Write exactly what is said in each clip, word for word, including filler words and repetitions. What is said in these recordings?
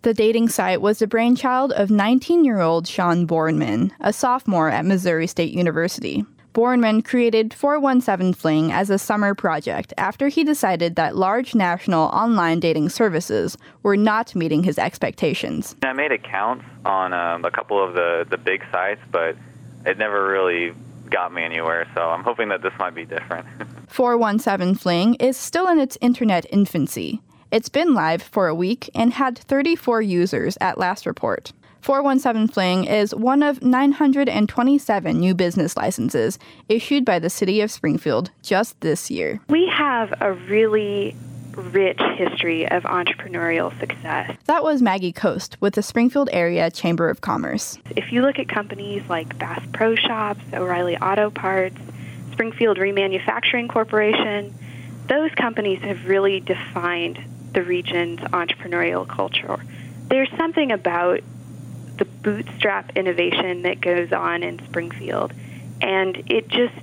The dating site was the brainchild of nineteen-year-old Sean Bornman, a sophomore at Missouri State University. Bornman created four one seven Fling as a summer project after he decided that large national online dating services were not meeting his expectations. I made accounts on um, a couple of the, the big sites, but it never really got me anywhere, so I'm hoping that this might be different. four one seven Fling is still in its internet infancy. It's been live for a week and had thirty-four users at last report. four one seven Fling is one of nine hundred twenty-seven new business licenses issued by the city of Springfield just this year. We have a really rich history of entrepreneurial success. That was Maggie Coast with the Springfield Area Chamber of Commerce. If you look at companies like Bass Pro Shops, O'Reilly Auto Parts, Springfield Remanufacturing Corporation, those companies have really defined the region's entrepreneurial culture. There's something about the bootstrap innovation that goes on in Springfield, and it just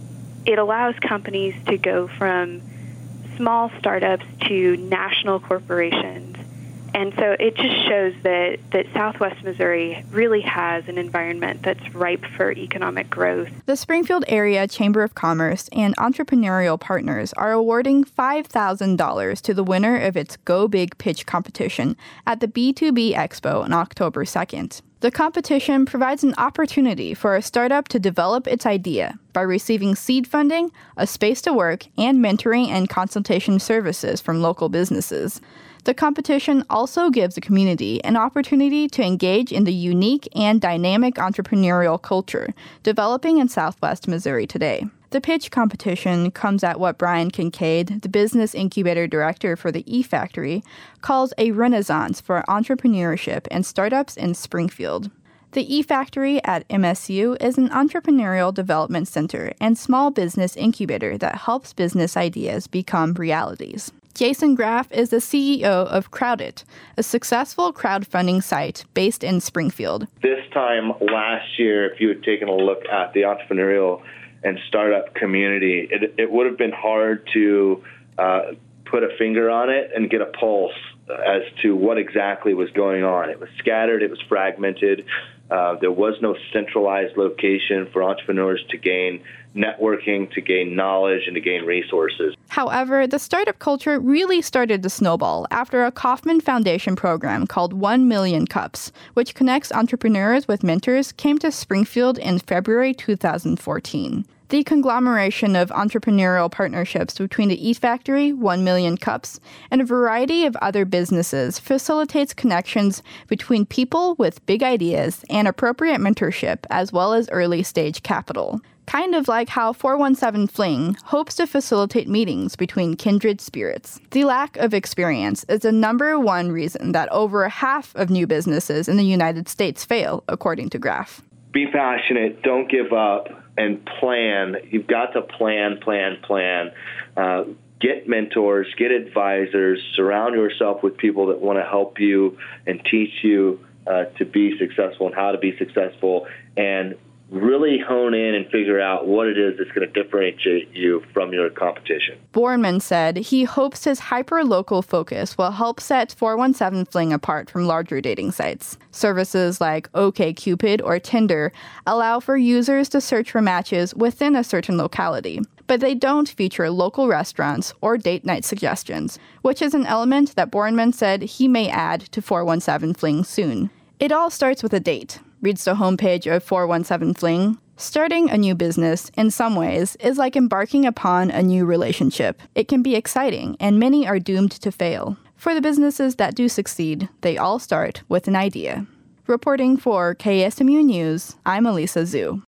it allows companies to go from small startups to national corporations. And so it just shows that, that Southwest Missouri really has an environment that's ripe for economic growth. The Springfield Area Chamber of Commerce and entrepreneurial partners are awarding five thousand dollars to the winner of its Go Big Pitch competition at the B two B Expo on October second. The competition provides an opportunity for a startup to develop its idea by receiving seed funding, a space to work, and mentoring and consultation services from local businesses. The competition also gives the community an opportunity to engage in the unique and dynamic entrepreneurial culture developing in Southwest Missouri today. The pitch competition comes at what Brian Kincaid, the business incubator director for the E-Factory, calls a renaissance for entrepreneurship and startups in Springfield. The E-Factory at M S U is an entrepreneurial development center and small business incubator that helps business ideas become realities. Jason Graff is the C E O of Crowdit, a successful crowdfunding site based in Springfield. This time last year, if you had taken a look at the entrepreneurial and startup community, it, it would have been hard to uh, put a finger on it and get a pulse as to what exactly was going on. It was scattered, it was fragmented. Uh, there was no centralized location for entrepreneurs to gain networking, to gain knowledge, and to gain resources. However, the startup culture really started to snowball after a Kauffman Foundation program called one million Cups, which connects entrepreneurs with mentors, came to Springfield in February two thousand fourteen. The conglomeration of entrepreneurial partnerships between the E-Factory, one million Cups, and a variety of other businesses facilitates connections between people with big ideas and appropriate mentorship as well as early-stage capital. Kind of like how four one seven Fling hopes to facilitate meetings between kindred spirits. The lack of experience is the number one reason that over half of new businesses in the United States fail, according to Graff. Be passionate, don't give up, and plan. You've got to plan, plan, plan. Uh, get mentors, get advisors, surround yourself with people that want to help you and teach you uh, to be successful and how to be successful, and really hone in and figure out what it is that's going to differentiate you from your competition. Bornman said he hopes his hyper-local focus will help set four one seven Fling apart from larger dating sites. Services like OkCupid or Tinder allow for users to search for matches within a certain locality, but they don't feature local restaurants or date night suggestions, which is an element that Bornman said he may add to four one seven Fling soon. It all starts with a date, reads the homepage of four one seven Fling. Starting a new business, in some ways, is like embarking upon a new relationship. It can be exciting, and many are doomed to fail. For the businesses that do succeed, they all start with an idea. Reporting for K S M U News, I'm Elisa Zhu.